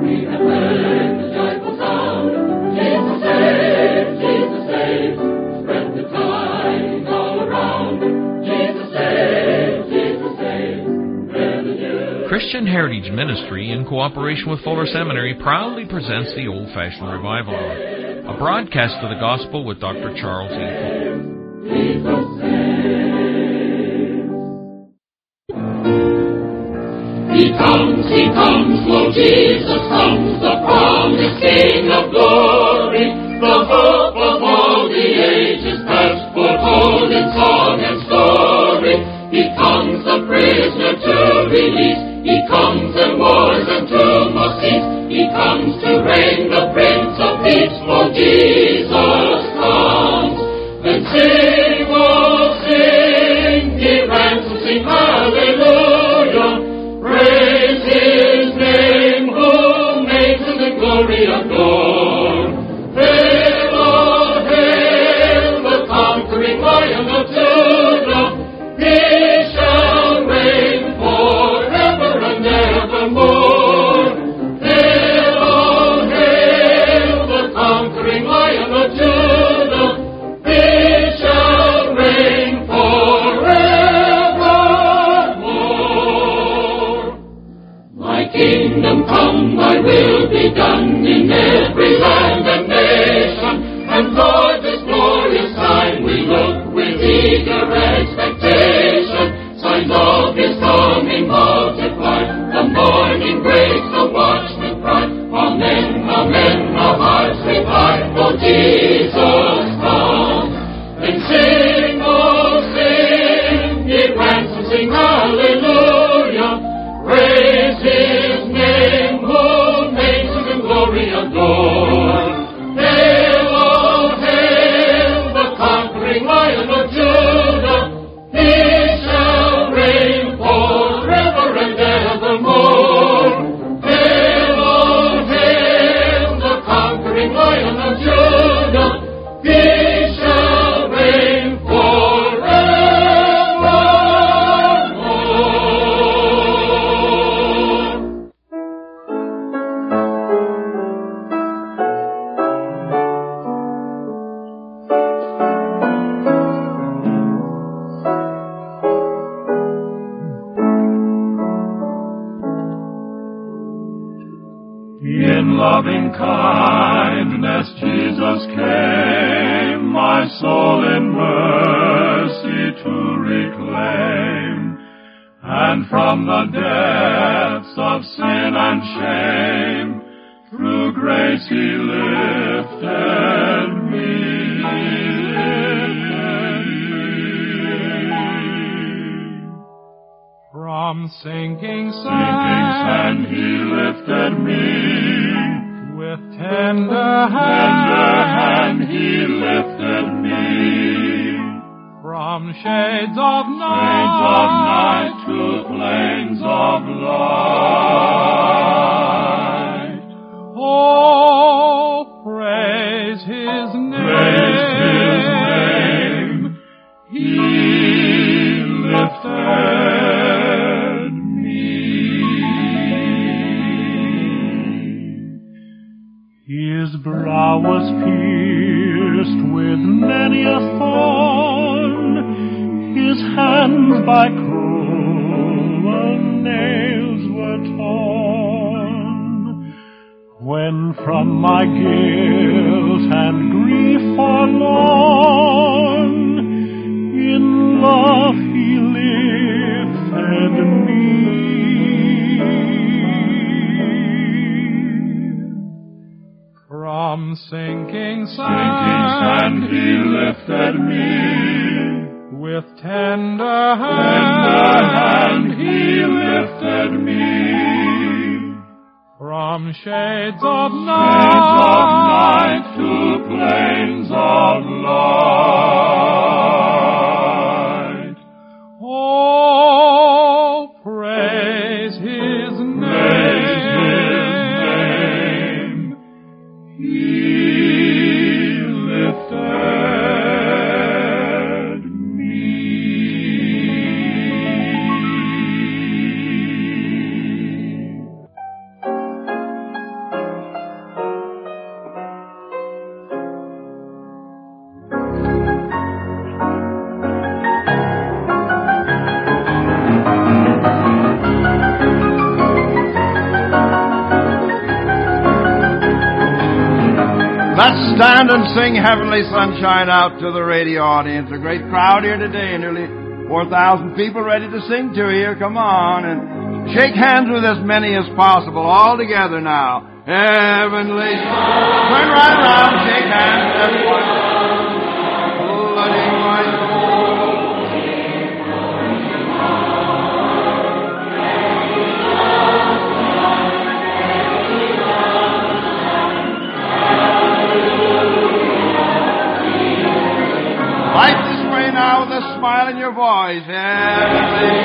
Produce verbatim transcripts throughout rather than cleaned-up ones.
We have heard the joyful sound. Jesus saves, Jesus saves. Spread the tidings all around. Jesus saves, Jesus saves. Spread the news. Christian Heritage Ministry, in cooperation with Fuller Seminary, proudly presents the Old-Fashioned Revival Hour, a broadcast of the Gospel with Doctor Charles E. Fuller. Jesus saves. He comes, he comes, Lord Jesus comes, the promised King of glory, the hope of all the ages past, foretold in song and story. He comes, the prisoner to release. He comes, and wars and tumult must cease. He comes to reign, the Prince of Peace. Lord Jesus comes. Then sing, oh sing, ye ransoms, sing hallelujah. Praise His name, who makes the glory adore. Hail, oh hail, the conquering Lion of Judah. He shall reign forever and evermore. Hail, oh hail, the conquering Lion of Judah. He shall reign forevermore. My kingdom come, thy will be done in every land and nation. And toward this glorious time we look with eager expectation. Signs of His coming multiply. The morning breaks, the watchman cry. Amen, amen, our hearts reply. Oh, Jesus come. Then sing, oh sing, ye ransoms, sing hallelujah. Praise His name, who makes Him in glory adore. Hail, oh hail, the conquering Lion of Judah. He shall reign forever and evermore. Hail, oh hail, the conquering Lion of Judah. He shall reign forevermore. In loving kindness Jesus came, my soul in mercy to reclaim, and from the depths of sin and shame, through grace He lifted me. From sinking Sinking sand, sand He lifted me. with tender Tender hand, hand He lifted me. from shades of Shades of night night, to plains of light. oh, praise His Praise His name. name. He lifted me. His brow was pierced with many a thorn. His hands by cruel nails were torn. When from my guilt and grief forlorn, in love He lifted me. From sinking Sinking sand sand, He lifted me. with tender Tender hand hand, He lifted me. from shades of Shades of night, night to plains of light. oh, praise His Praise His name. name. He lifted me. Let's stand and sing Heavenly Sunshine out to the radio audience. A great crowd here today, nearly four thousand people ready to sing to here. Come on and shake hands with as many as possible. All together now. Heavenly Sunshine. Turn right around, shake hands, everyone. Letting my Light this way now with a smile in your voice. Heavenly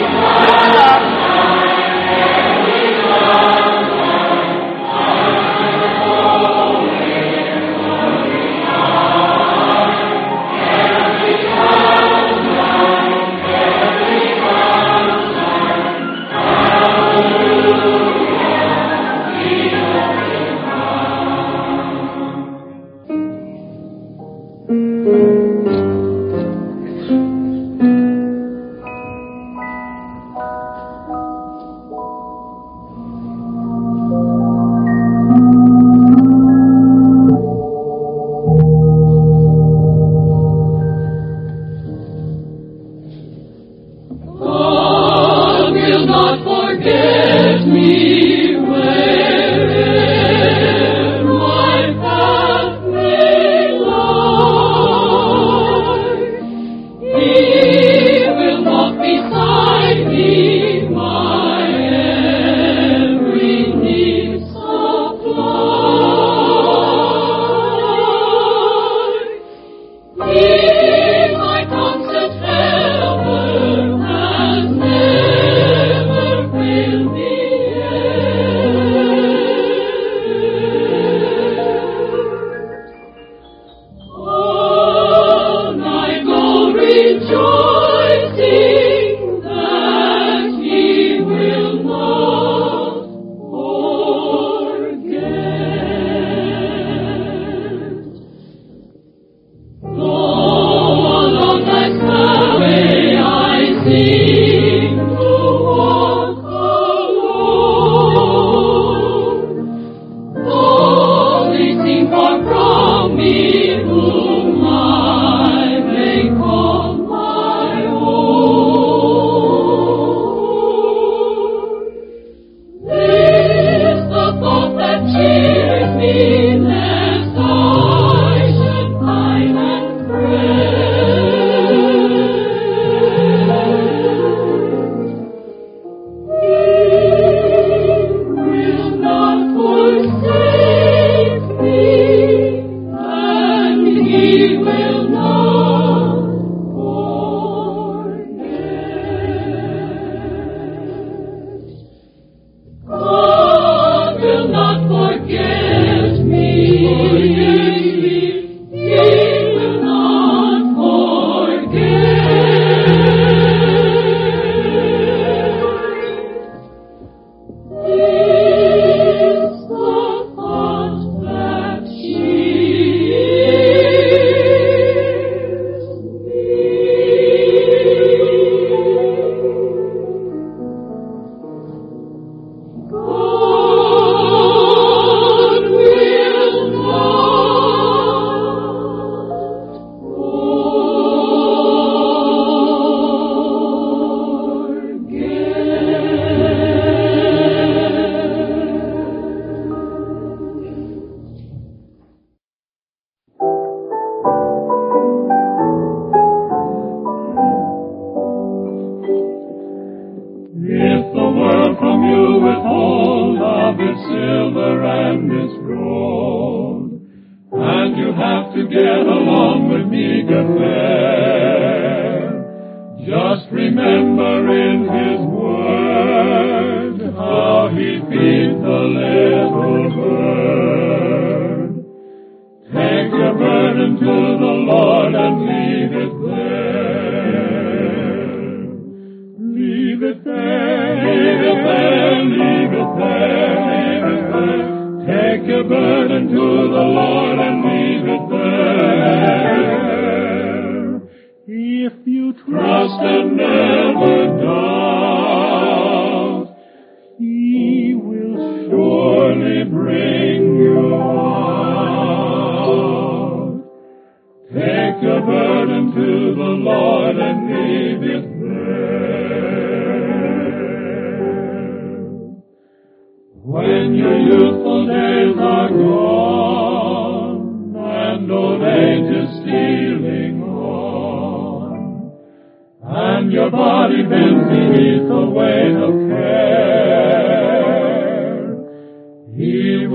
surely bring you out.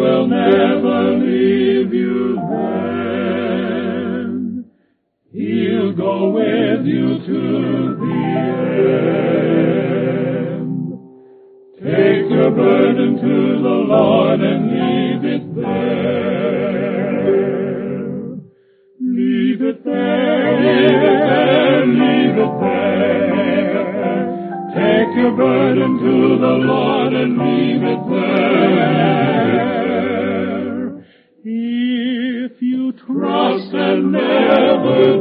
will never leave you then. He'll go with you to the end. Take your burden to the Lord and leave it there. Leave it there, leave it there, leave it there. Take your burden to the Lord and leave it there. If you trust and never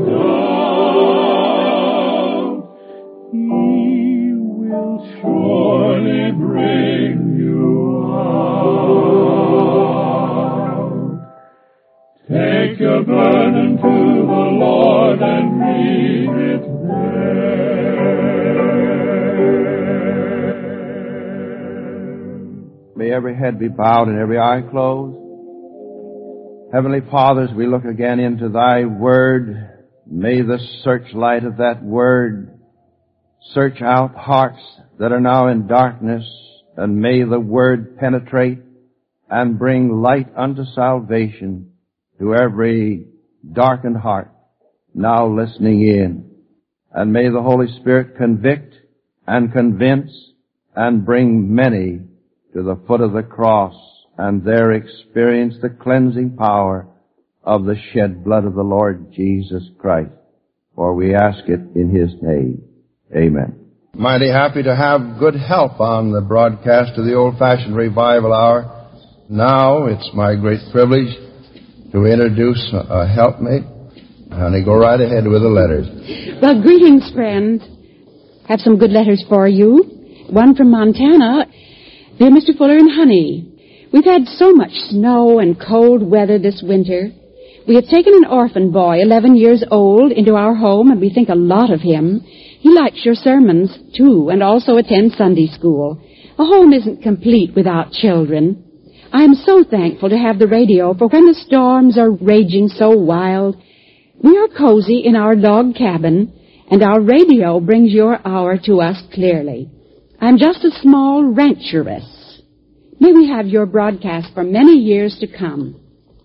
doubt, He will surely bring you out. Take your burden to the Lord and leave it there. May every head be bowed and every eye closed. Heavenly Father, as we look again into Thy Word, may the searchlight of that Word search out hearts that are now in darkness, and may the Word penetrate and bring light unto salvation to every darkened heart now listening in. And may the Holy Spirit convict and convince and bring many to the foot of the cross and there experience the cleansing power of the shed blood of the Lord Jesus Christ. For we ask it in His name. Amen. Mighty happy to have good help on the broadcast of the Old-Fashioned Revival Hour. Now it's my great privilege to introduce a helpmate. Honey, go right ahead with the letters. Well, greetings, friends. Have some good letters for you. One from Montana. Dear Mister Fuller and Honey, we've had so much snow and cold weather this winter. We have taken an orphan boy, eleven years old, into our home, and we think a lot of him. He likes your sermons, too, and also attends Sunday school. A home isn't complete without children. I am so thankful to have the radio, for when the storms are raging so wild, we are cozy in our log cabin, and our radio brings your hour to us clearly. I'm just a small rancheress. May we have your broadcast for many years to come.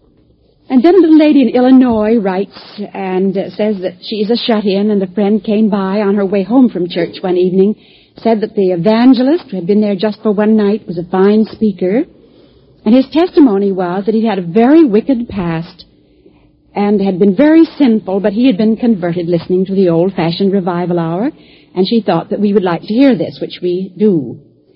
And then a little lady in Illinois writes and uh, says that she is a shut-in, and a friend came by on her way home from church one evening, said that the evangelist who had been there just for one night was a fine speaker, and his testimony was that he had a very wicked past and had been very sinful, but he had been converted listening to the Old-Fashioned Revival Hour, and she thought that we would like to hear this, which we do.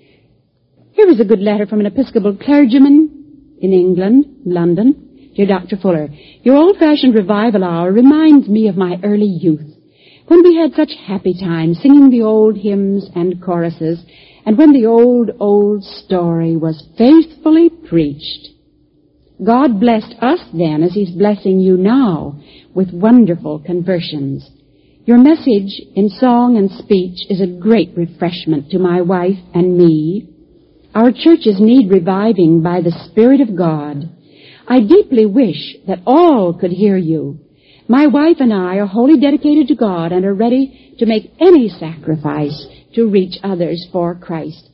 Here is a good letter from an Episcopal clergyman in England, London. Dear Doctor Fuller, your Old-Fashioned Revival Hour reminds me of my early youth, when we had such happy times singing the old hymns and choruses, and when the old, old story was faithfully preached. God blessed us then as He's blessing you now with wonderful conversions. Your message in song and speech is a great refreshment to my wife and me. Our churches need reviving by the Spirit of God. I deeply wish that all could hear you. My wife and I are wholly dedicated to God and are ready to make any sacrifice to reach others for Christ.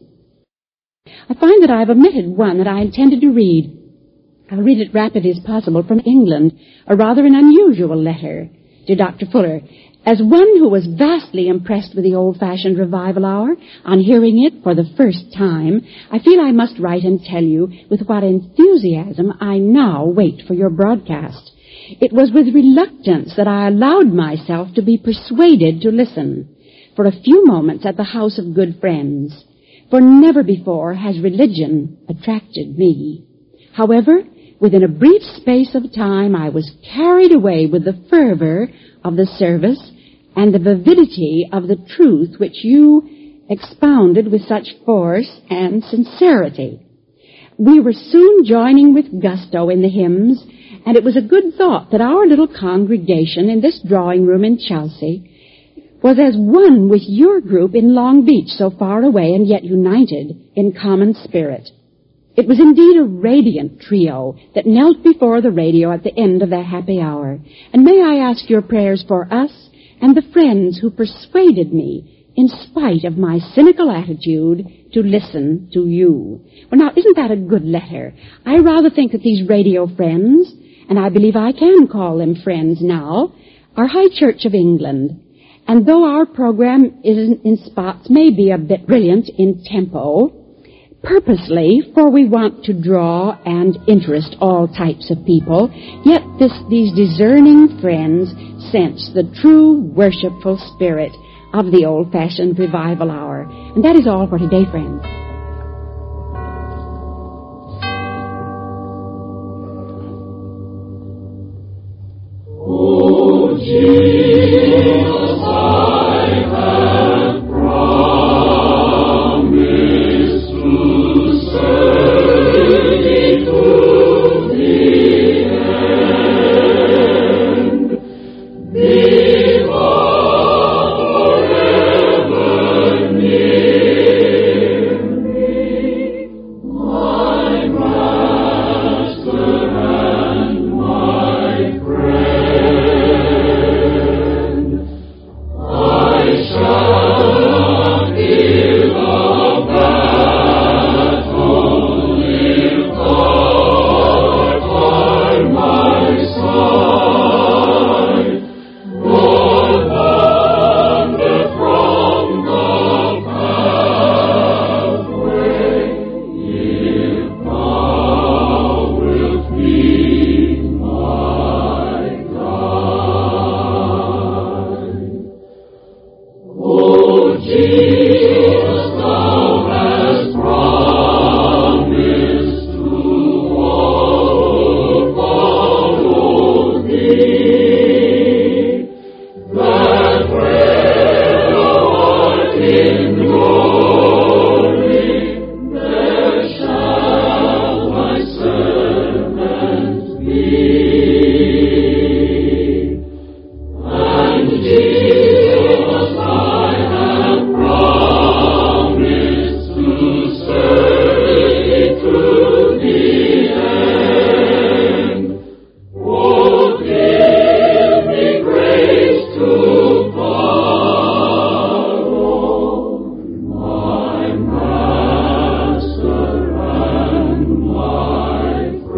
I find that I've omitted one that I intended to read. I'll read it rapidly as possible from England, a rather an unusual letter. Dear Doctor Fuller, as one who was vastly impressed with the Old-Fashioned Revival Hour, on hearing it for the first time, I feel I must write and tell you with what enthusiasm I now wait for your broadcast. It was with reluctance that I allowed myself to be persuaded to listen for a few moments at the house of good friends, for never before has religion attracted me. However, within a brief space of time, I was carried away with the fervor of the service and the vividity of the truth which you expounded with such force and sincerity. We were soon joining with gusto in the hymns, and it was a good thought that our little congregation in this drawing room in Chelsea was as one with your group in Long Beach, so far away and yet united in common spirit. It was indeed a radiant trio that knelt before the radio at the end of their happy hour. And may I ask your prayers for us and the friends who persuaded me in spite of my cynical attitude, to listen to you. Well, now, isn't that a good letter? I rather think that these radio friends, and I believe I can call them friends now, are High Church of England. And though our program is in spots may be a bit brilliant in tempo, purposely, for we want to draw and interest all types of people, yet this, these discerning friends sense the true worshipful spirit of the old-fashioned revival hour. And that is all for today, friends. Oh, Jesus, I have promised to serve thee to the end. Beloved, forever near me, my Master and my friend. I shall not give up battle if thou art by my side, nor wander from the pathway if thou wilt be my guide. Oh, Jesus, thou hast promised to all follow thee, that where thou art in glory, there shall thy servant be. And Jesus, I have promised to serve thee to the end. Oh, give me grace to follow my Master and my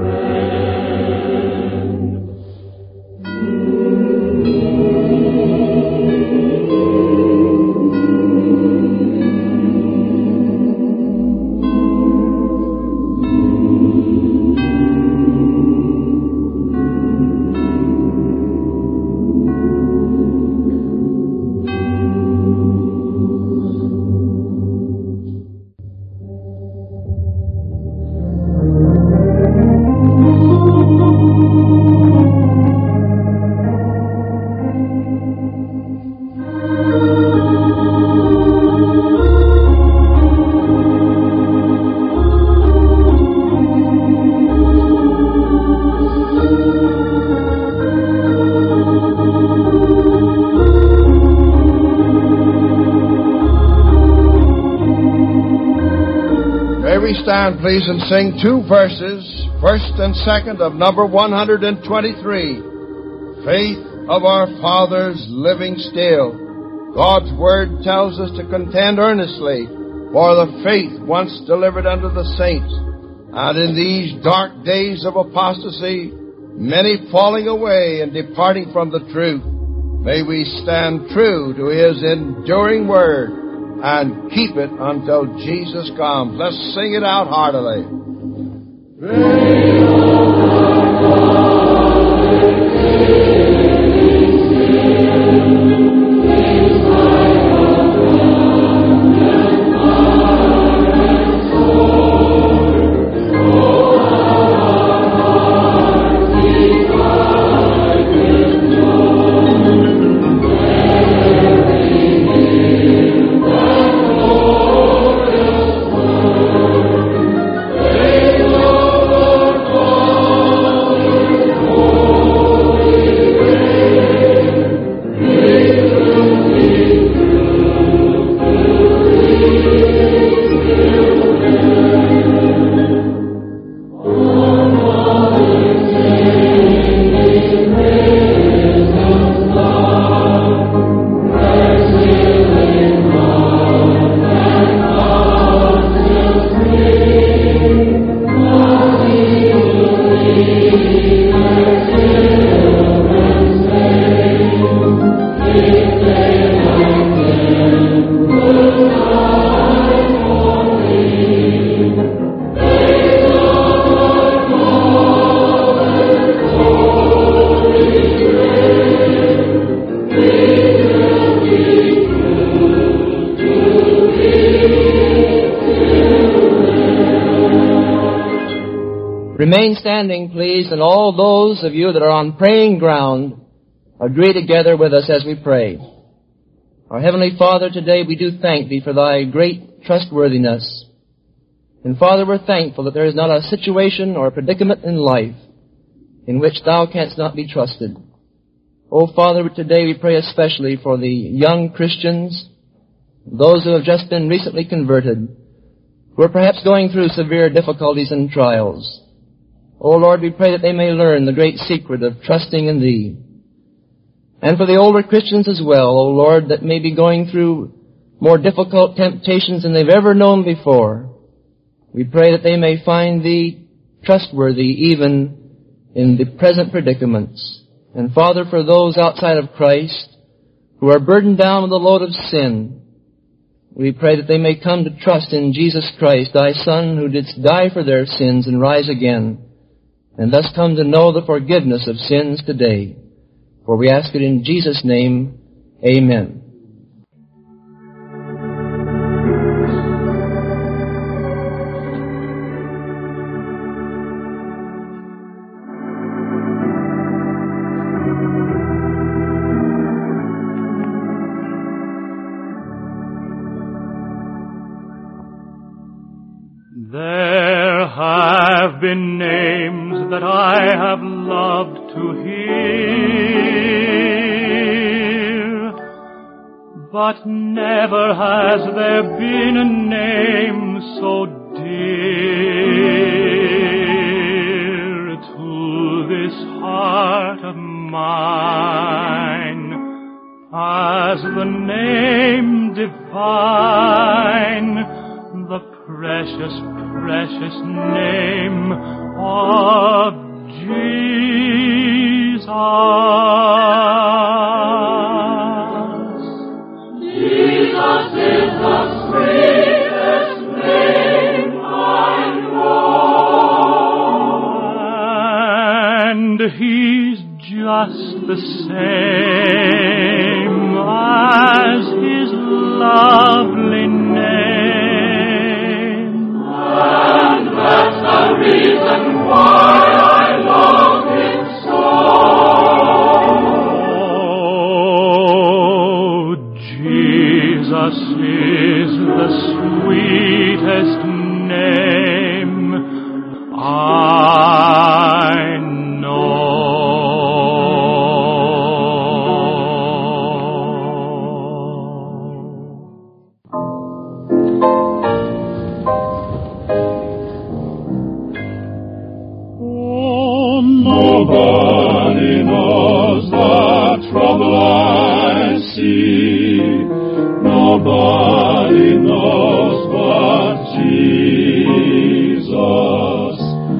friend. May we stand, please, and sing two verses, first and second of number one hundred twenty-three. Faith of our fathers living still. God's word tells us to contend earnestly for the faith once delivered unto the saints. And in these dark days of apostasy, many falling away and departing from the truth, may we stand true to His enduring word and keep it until Jesus comes. Let's sing it out heartily. Oh, Remain standing, please, and all those of you that are on praying ground, agree together with us as we pray. Our Heavenly Father, today we do thank Thee for Thy great trustworthiness. And Father, we're thankful that there is not a situation or a predicament in life in which Thou canst not be trusted. Oh, Father, today we pray especially for the young Christians, those who have just been recently converted, who are perhaps going through severe difficulties and trials. Oh, Lord, we pray that they may learn the great secret of trusting in Thee. And for the older Christians as well, oh, Lord, that may be going through more difficult temptations than they've ever known before, we pray that they may find Thee trustworthy even in the present predicaments. And Father, for those outside of Christ who are burdened down with the load of sin, we pray that they may come to trust in Jesus Christ, Thy Son, who didst die for their sins and rise again, and thus come to know the forgiveness of sins today. For we ask it in Jesus' name, amen. There have been names that I have loved to hear, but never has there been a name so dear to this heart of mine as the name divine, the precious, precious name of Jesus. Jesus is the sweetest name I know. And He's just the same as His lovely name. And that's the reason why I love Him so. Oh, Jesus is the sweetest name I know. Nobody knows the trouble I see. Nobody knows but Jesus.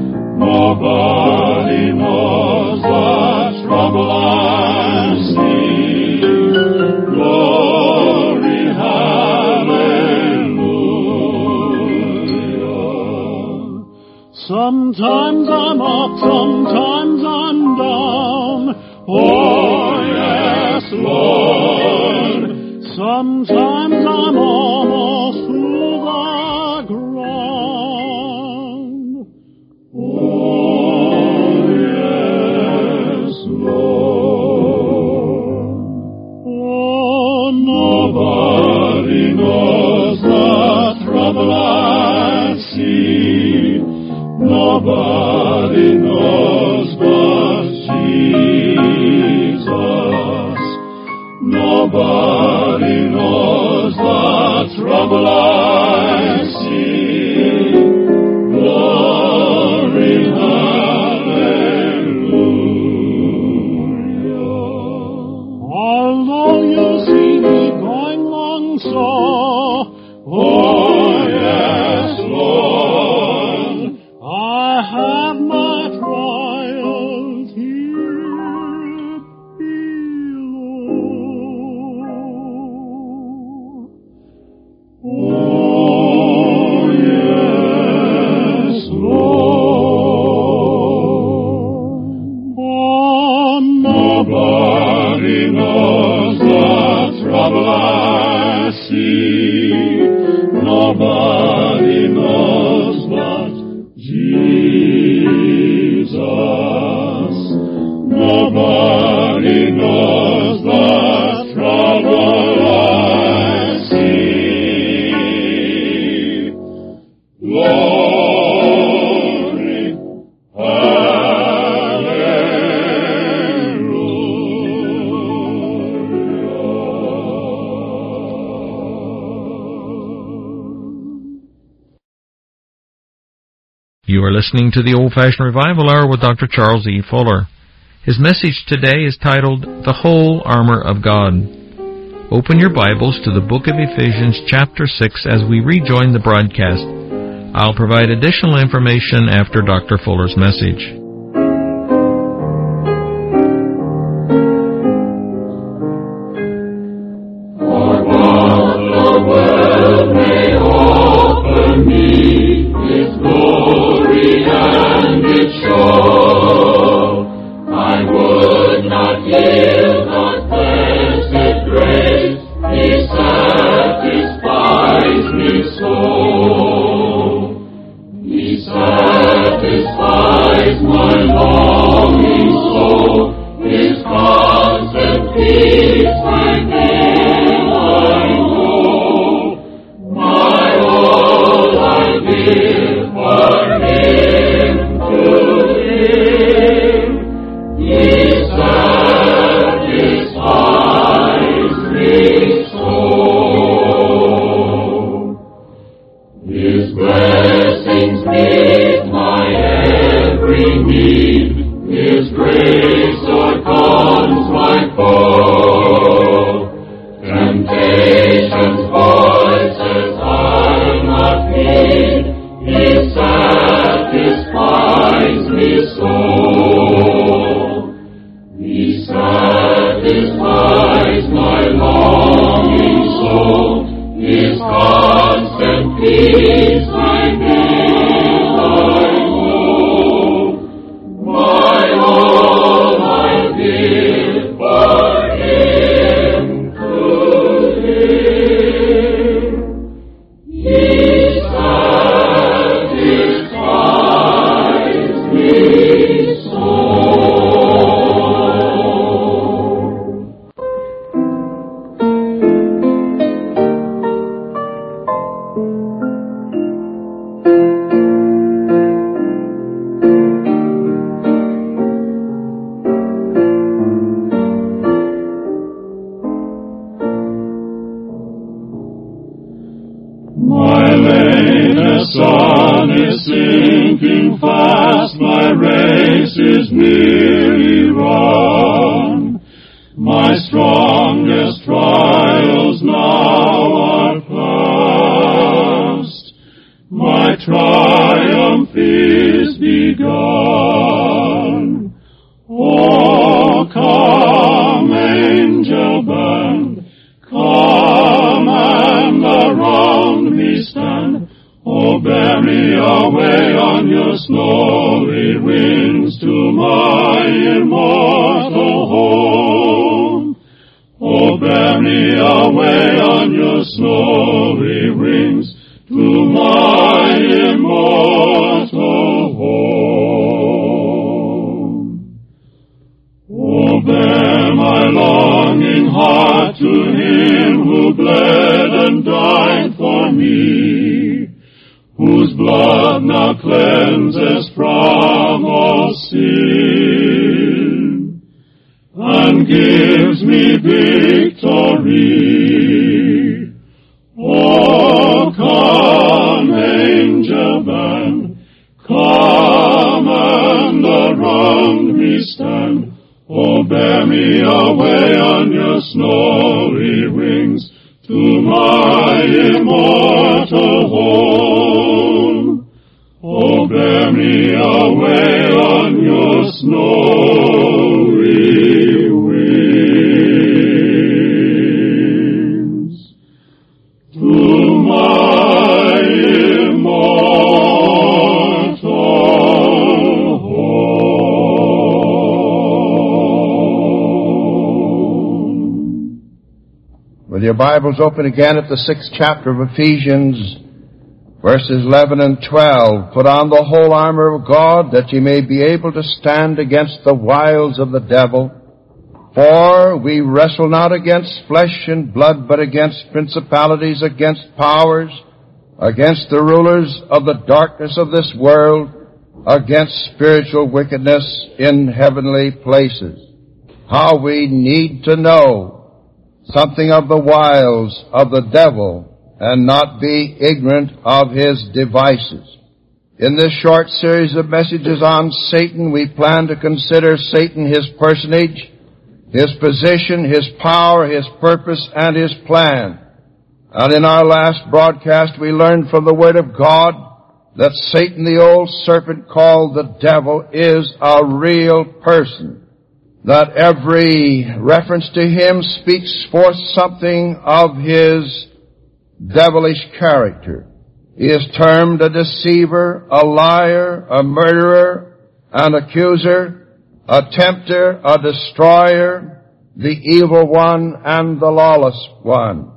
Nobody knows the trouble I see. Glory, hallelujah. Sometimes I'm up, sometimes I'm down. Oh, yes, Lord. Sometimes I'm almost to the ground. Oh, yes, Lord. Oh, nobody knows the trouble I see. Nobody knows but Jesus. Nobody knows the trouble I see. Glory, hallelujah. Although you see me going along so, oh yes, Lord, I have my trials here below. Oh, yes, are listening to the Old-Fashioned Revival Hour with Doctor Charles E. Fuller. His message today is titled, The Whole Armor of God. Open your Bibles to the book of Ephesians chapter six as we rejoin the broadcast. I'll provide additional information after Doctor Fuller's message. Bibles open again at the sixth chapter of Ephesians, verses eleven and twelve. Put on the whole armor of God, that ye may be able to stand against the wiles of the devil. For we wrestle not against flesh and blood, but against principalities, against powers, against the rulers of the darkness of this world, against spiritual wickedness in heavenly places. How we need to know something of the wiles of the devil and not be ignorant of his devices. In this short series of messages on Satan, we plan to consider Satan, his personage, his position, his power, his purpose, and his plan. And in our last broadcast, we learned from the Word of God that Satan, the old serpent called the devil, is a real person. That every reference to him speaks forth something of his devilish character. He is termed a deceiver, a liar, a murderer, an accuser, a tempter, a destroyer, the evil one, and the lawless one.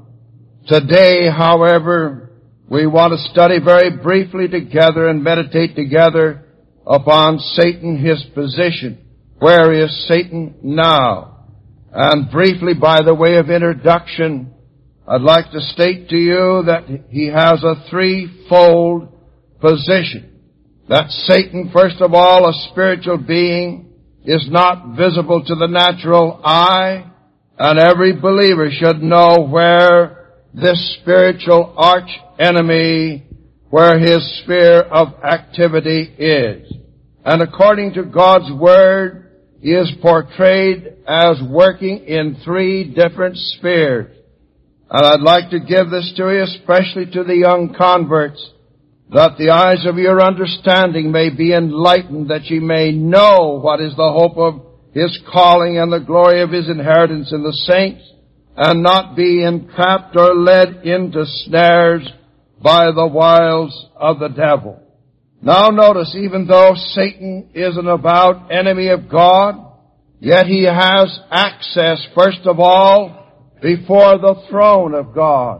Today, however, we want to study very briefly together and meditate together upon Satan, his position. Where is Satan now? And briefly, by the way of introduction, I'd like to state to you that he has a threefold position. That Satan, first of all, a spiritual being, is not visible to the natural eye, and every believer should know where this spiritual arch enemy, where his sphere of activity is. And according to God's Word, he is portrayed as working in three different spheres. And I'd like to give this to you, especially to the young converts, that the eyes of your understanding may be enlightened, that ye may know what is the hope of his calling and the glory of his inheritance in the saints, and not be entrapped or led into snares by the wiles of the devil. Now notice, even though Satan is an avowed enemy of God, yet he has access, first of all, before the throne of God.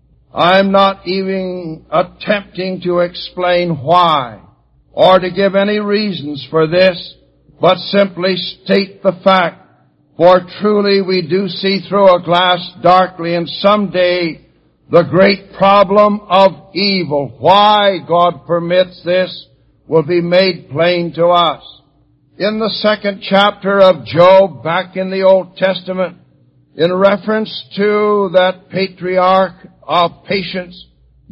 I'm not even attempting to explain why, or to give any reasons for this, but simply state the fact. For truly we do see through a glass darkly, and someday the great problem of evil, why God permits this, will be made plain to us. In the second chapter of Job, back in the Old Testament, in reference to that patriarch of patience,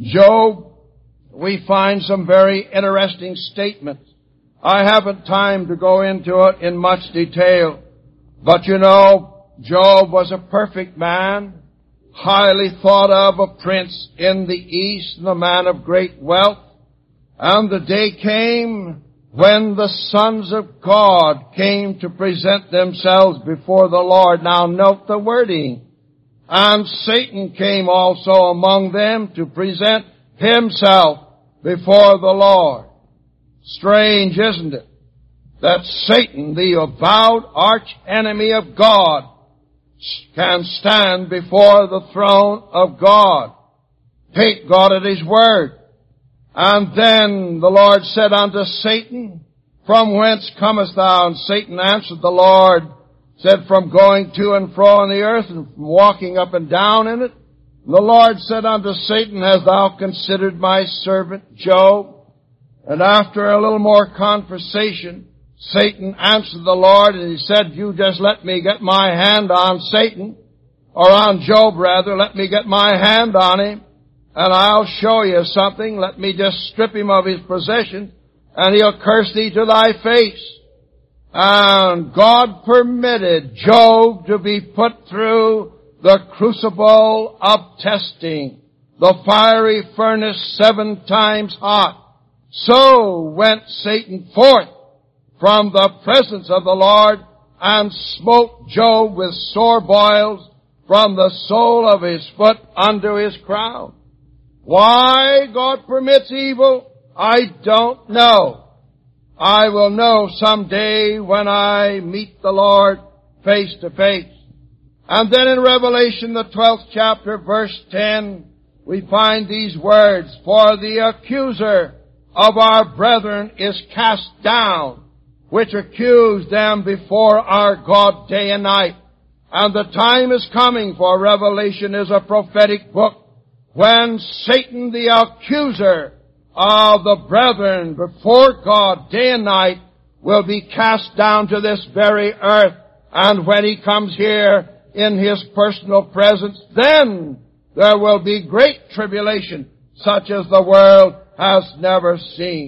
Job, we find some very interesting statements. I haven't time to go into it in much detail, but you know, Job was a perfect man, highly thought of, a prince in the east, and a man of great wealth. And the day came when the sons of God came to present themselves before the Lord. Now note the wording. And Satan came also among them to present himself before the Lord. Strange, isn't it? That Satan, the avowed arch enemy of God, can stand before the throne of God. Take God at His word. And then the Lord said unto Satan, From whence comest thou? And Satan answered the Lord, said, From going to and fro on the earth, and from walking up and down in it. And the Lord said unto Satan, Hast thou considered my servant Job? And after a little more conversation, Satan answered the Lord, and he said, You just let me get my hand on Satan, or on Job rather, let me get my hand on him, and I'll show you something. Let me just strip him of his possession, and he'll curse thee to thy face. And God permitted Job to be put through the crucible of testing, the fiery furnace seven times hot. So went Satan forth from the presence of the Lord, and smote Job with sore boils from the sole of his foot unto his crown. Why God permits evil, I don't know. I will know someday when I meet the Lord face to face. And then in Revelation, the twelfth chapter, verse ten, we find these words, For the accuser of our brethren is cast down, which accused them before our God day and night. And the time is coming, for Revelation is a prophetic book, when Satan, the accuser of the brethren before God day and night, will be cast down to this very earth. And when he comes here in his personal presence, then there will be great tribulation, such as the world has never seen.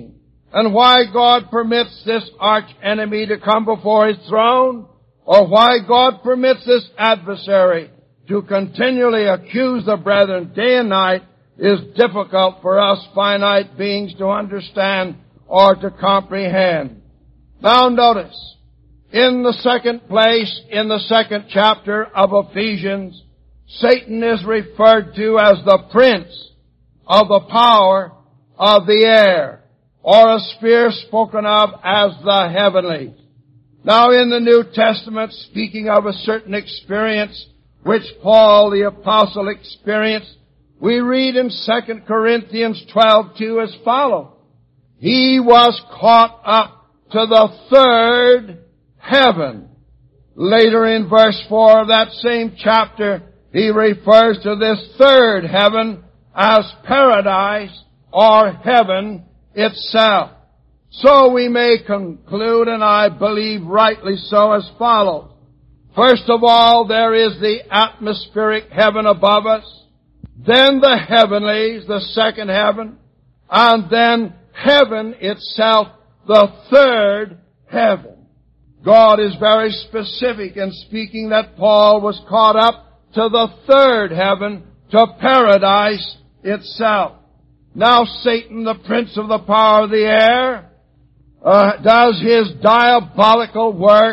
and why God permits this arch enemy to come before His throne, or why God permits this adversary to continually accuse the brethren day and night, is difficult for us finite beings to understand or to comprehend. Now notice, in the second place, in the second chapter of Ephesians, Satan is referred to as the prince of the power of the air, or a sphere spoken of as the heavenlies. Now in the New Testament, speaking of a certain experience which Paul the Apostle experienced, we read in Second Corinthians twelve two as follows. He was caught up to the third heaven. Later in verse four of that same chapter, he refers to this third heaven as paradise or heaven itself. So we may conclude, and I believe rightly so, as follows. First of all, there is the atmospheric heaven above us, then the heavenlies, the second heaven, and then heaven itself, the third heaven. God is very specific in speaking that Paul was caught up to the third heaven, to paradise itself. Now Satan, the prince of the power of the air, uh, does his diabolical work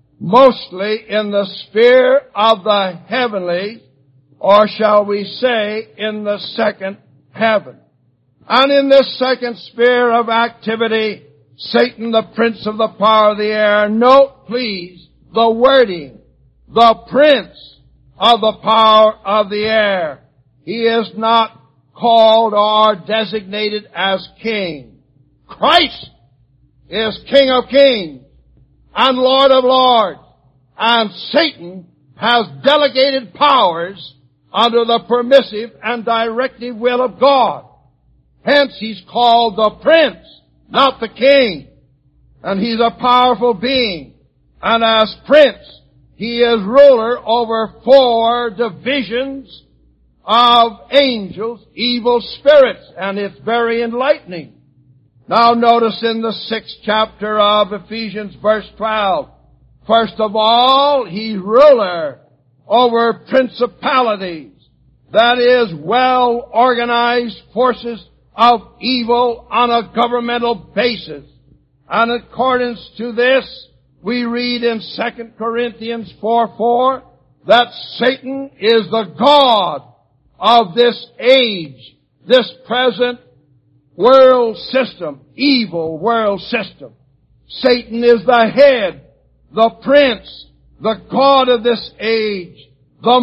mostly in the sphere of the heavenly, or shall we say, in the second heaven. And in this second sphere of activity, Satan, the prince of the power of the air, note please the wording, the prince of the power of the air. He is not called or designated as king. Christ is King of kings and Lord of lords, and Satan has delegated powers under the permissive and directive will of God. Hence he's called the prince, not the king. And he's a powerful being. And as prince, he is ruler over four divisions of angels, evil spirits. And it's very enlightening. Now notice in the sixth chapter of Ephesians, verse twelve. First of all, he's ruler over principalities. That is, well-organized forces of evil on a governmental basis. And in accordance to this, we read in Second Corinthians four four that Satan is the god of this age, this present world system, evil world system. Satan is the head, the prince, the god of this age, the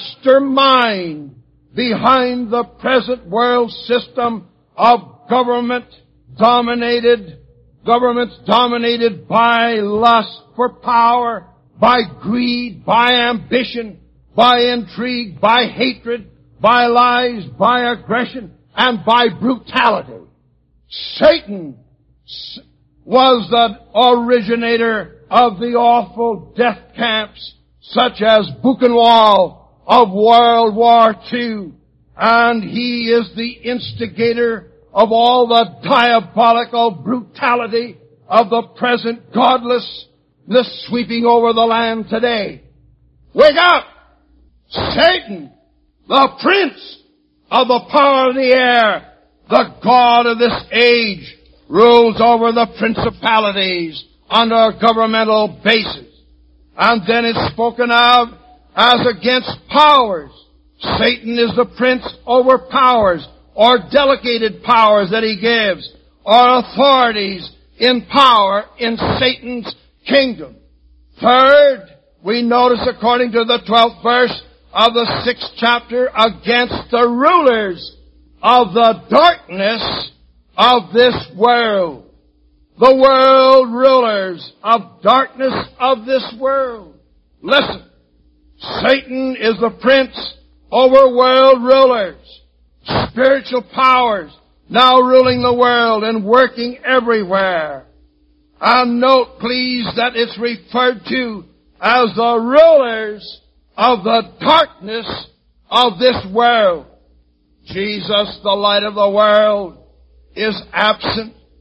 mastermind behind the present world system of government dominated, governments dominated by lust for power, by greed, by ambition, by intrigue, by hatred, by lies, by aggression, and by brutality. Satan was the originator of the awful death camps such as Buchenwald of World War Two, and he is the instigator of all the diabolical brutality of the present godlessness sweeping over the land today. Wake up! Satan, the prince of the power of the air, the god of this age, rules over the principalities under a governmental basis. And then it's spoken of as against powers. Satan is the prince over powers, or delegated powers that he gives, or authorities in power in Satan's kingdom. Third, we notice according to the twelfth verse of the sixth chapter, against the rulers of the darkness of this world. The world rulers of darkness of this world. Listen, Satan is the prince over world rulers, spiritual powers, now ruling the world and working everywhere. And note, please, that it's referred to as the rulers of the darkness of this world. Jesus, the light of the world, is absent.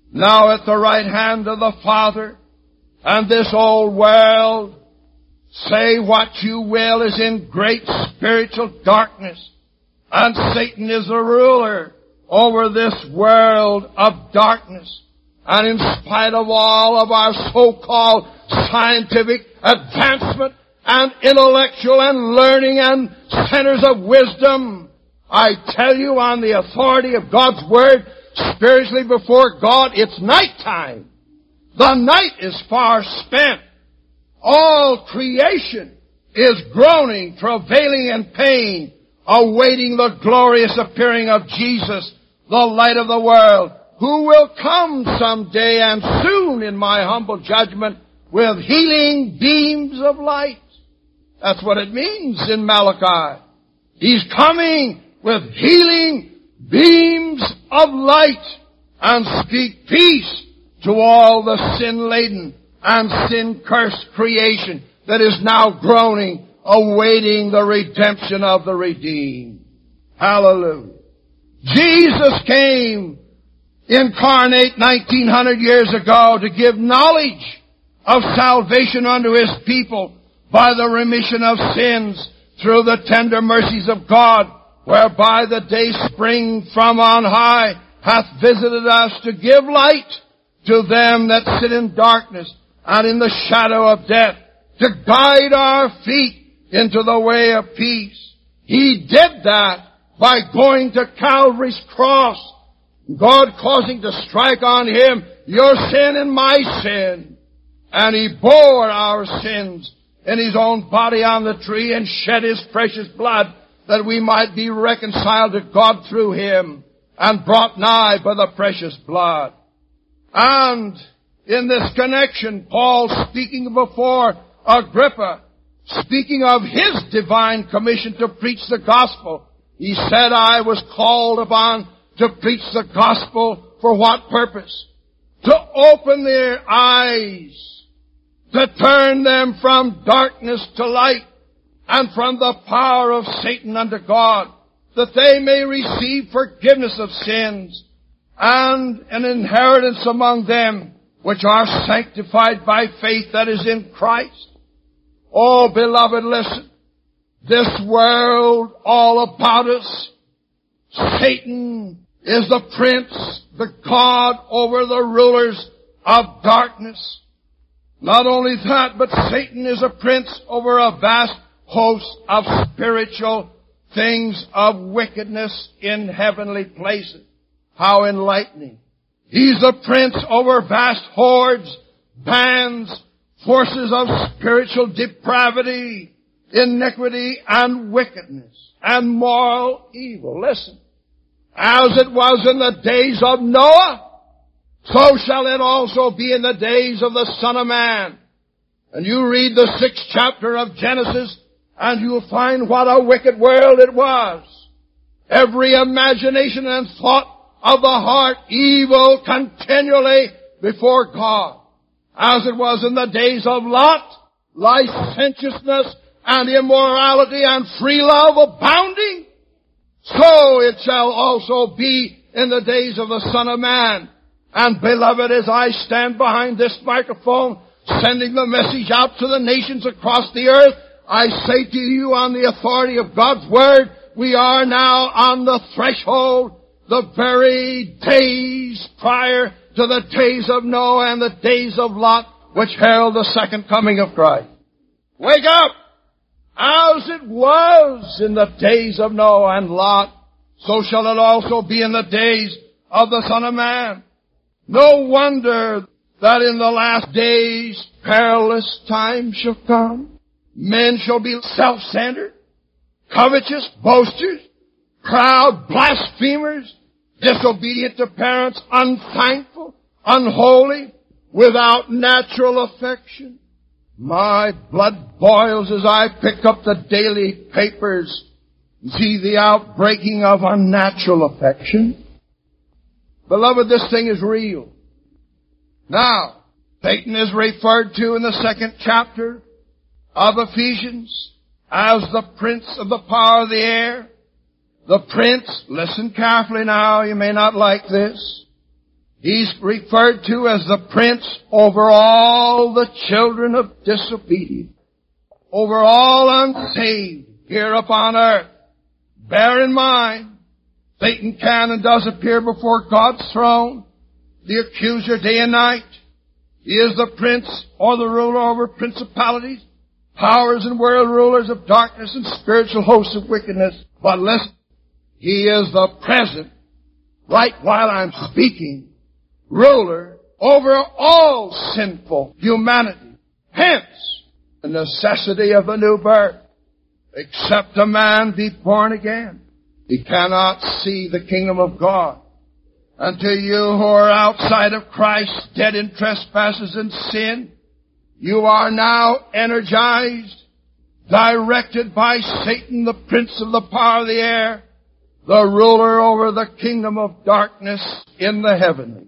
now at the right hand of the Father, and this old world, say what you will, is in great spiritual darkness, and Satan is the ruler over this world of darkness. And in spite of all of our so-called scientific advancement and intellectual and learning and centers of wisdom, I tell you on the authority of God's Word, spiritually before God, it's nighttime. The night is far spent. All creation is groaning, travailing in pain, awaiting the glorious appearing of Jesus, the light of the world, who will come someday and soon, in my humble judgment, with healing beams of light. That's what it means in Malachi. He's coming with healing beams of light and speak peace to all the sin-laden and sin-cursed creation that is now groaning, awaiting the redemption of the redeemed. Hallelujah. Jesus came incarnate nineteen hundred years ago to give knowledge of salvation unto His people by the remission of sins through the tender mercies of God, whereby the day spring from on high hath visited us to give light to them that sit in darkness and in the shadow of death, to guide our feet into the way of peace. He did that by going to Calvary's cross, God causing to strike on Him your sin and my sin. And He bore our sins in His own body on the tree and shed His precious blood that we might be reconciled to God through Him and brought nigh by the precious blood. And in this connection, Paul, speaking before Agrippa, speaking of his divine commission to preach the gospel, he said, I was called upon to preach the gospel for what purpose? To open their eyes, to turn them from darkness to light, and from the power of Satan unto God, that they may receive forgiveness of sins, and an inheritance among them which are sanctified by faith that is in Christ. Oh, beloved, listen. This world all about us, Satan is the prince, the god over the rulers of darkness. Not only that, but Satan is a prince over a vast host of spiritual things of wickedness in heavenly places. How enlightening. He's the prince over vast hordes, bands, forces of spiritual depravity, iniquity, and wickedness, and moral evil. Listen. As it was in the days of Noah, so shall it also be in the days of the Son of Man. And you read the sixth chapter of Genesis, and you'll find what a wicked world it was. Every imagination and thought of the heart evil continually before God. As it was in the days of Lot, licentiousness and immorality and free love abounding, so it shall also be in the days of the Son of Man. And beloved, as I stand behind this microphone, sending the message out to the nations across the earth, I say to you on the authority of God's Word, we are now on the threshold, the very days prior to the days of Noah and the days of Lot, which herald the second coming of Christ. Wake up! As it was in the days of Noah and Lot, so shall it also be in the days of the Son of Man. No wonder that in the last days perilous times shall come. Men shall be self-centered, covetous, boasters, proud, blasphemers, disobedient to parents, unthankful, unholy, without natural affection. My blood boils as I pick up the daily papers and see the outbreaking of unnatural affection. Beloved, this thing is real. Now, Satan is referred to in the second chapter of Ephesians as the prince of the power of the air. The prince, listen carefully now, you may not like this. He's referred to as the prince over all the children of disobedience, over all unsaved here upon earth. Bear in mind, Satan can and does appear before God's throne, the accuser day and night. He is the prince or the ruler over principalities, powers and world rulers of darkness and spiritual hosts of wickedness. But listen, he is the present, right while I'm speaking, ruler over all sinful humanity. Hence, the necessity of the new birth. Except a man be born again, he cannot see the kingdom of God. And to you who are outside of Christ, dead in trespasses and sin, you are now energized, directed by Satan, the prince of the power of the air, the ruler over the kingdom of darkness in the heavenly.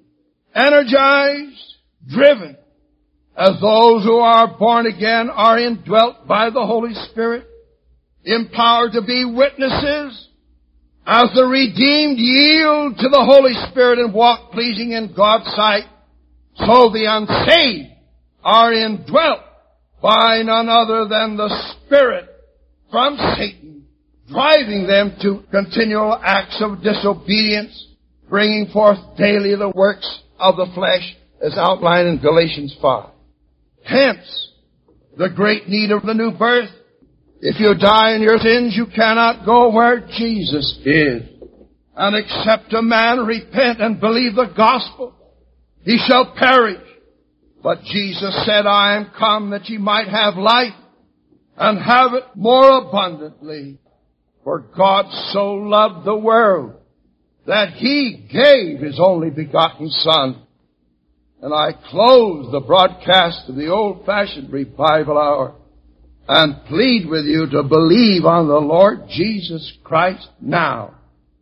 Energized, driven, as those who are born again are indwelt by the Holy Spirit, empowered to be witnesses. As the redeemed yield to the Holy Spirit and walk pleasing in God's sight, so the unsaved are indwelt by none other than the Spirit from Satan, driving them to continual acts of disobedience, bringing forth daily the works of the flesh as outlined in Galatians five. Hence, the great need of the new birth. If you die in your sins, you cannot go where Jesus is. And except a man repent and believe the gospel, he shall perish. But Jesus said, I am come that ye might have life and have it more abundantly. For God so loved the world that he gave his only begotten Son. And I close the broadcast of the old-fashioned revival hour and plead with you to believe on the Lord Jesus Christ now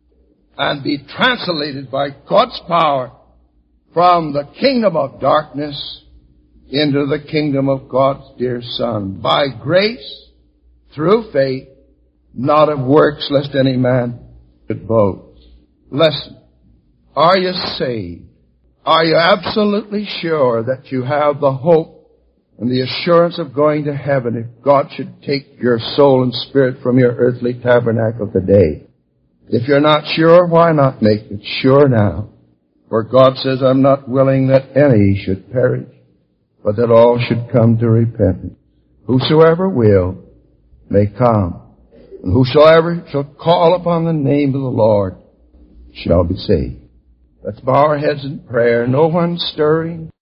and be translated by God's power from the kingdom of darkness into the kingdom of God's dear Son. By grace, through faith, not of works, lest any man should boast. Listen, are you saved? Are you absolutely sure that you have the hope and the assurance of going to heaven if God should take your soul and spirit from your earthly tabernacle today? If you're not sure, why not make it sure now? For God says, I'm not willing that any should perish, but that all should come to repentance. Whosoever will may come, and whosoever shall call upon the name of the Lord shall be saved. Let's bow our heads in prayer. No one stirring.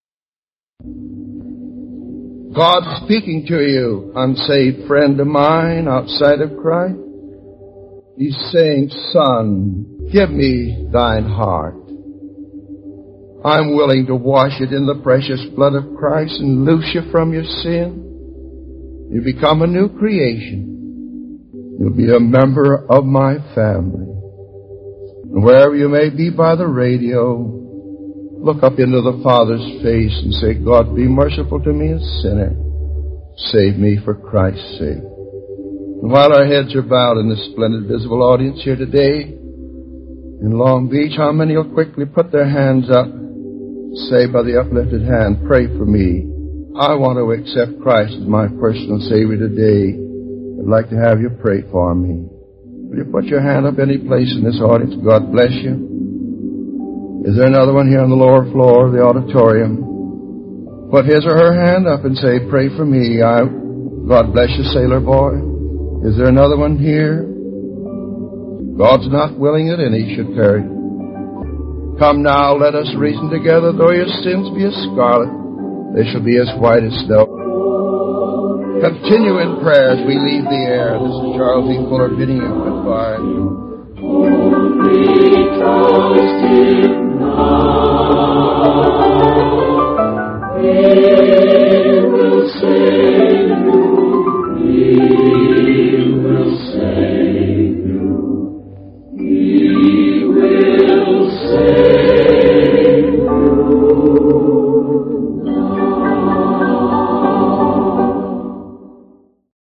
God speaking to you, unsaved friend of mine outside of Christ. He's saying, Son, give me thine heart. I'm willing to wash it in the precious blood of Christ and loose you from your sin. You become a new creation. You'll be a member of my family. And wherever you may be by the radio, look up into the Father's face and say, God, be merciful to me, a sinner. Save me for Christ's sake. And while our heads are bowed in this splendid visible audience here today in Long Beach, how many will quickly put their hands up, say by the uplifted hand, pray for me. I want to accept Christ as my personal Savior today. I'd like to have you pray for me. Will you put your hand up any place in this audience? God bless you. Is there another one here on the lower floor of the auditorium? Put his or her hand up and say, pray for me. I, God bless you, sailor boy. Is there another one here? God's not willing that any should perish. Come now, let us reason together. Though your sins be as scarlet, they shall be as white as snow. Continue in prayer as we leave the air. This is Charles E. Fuller bidding you goodbye.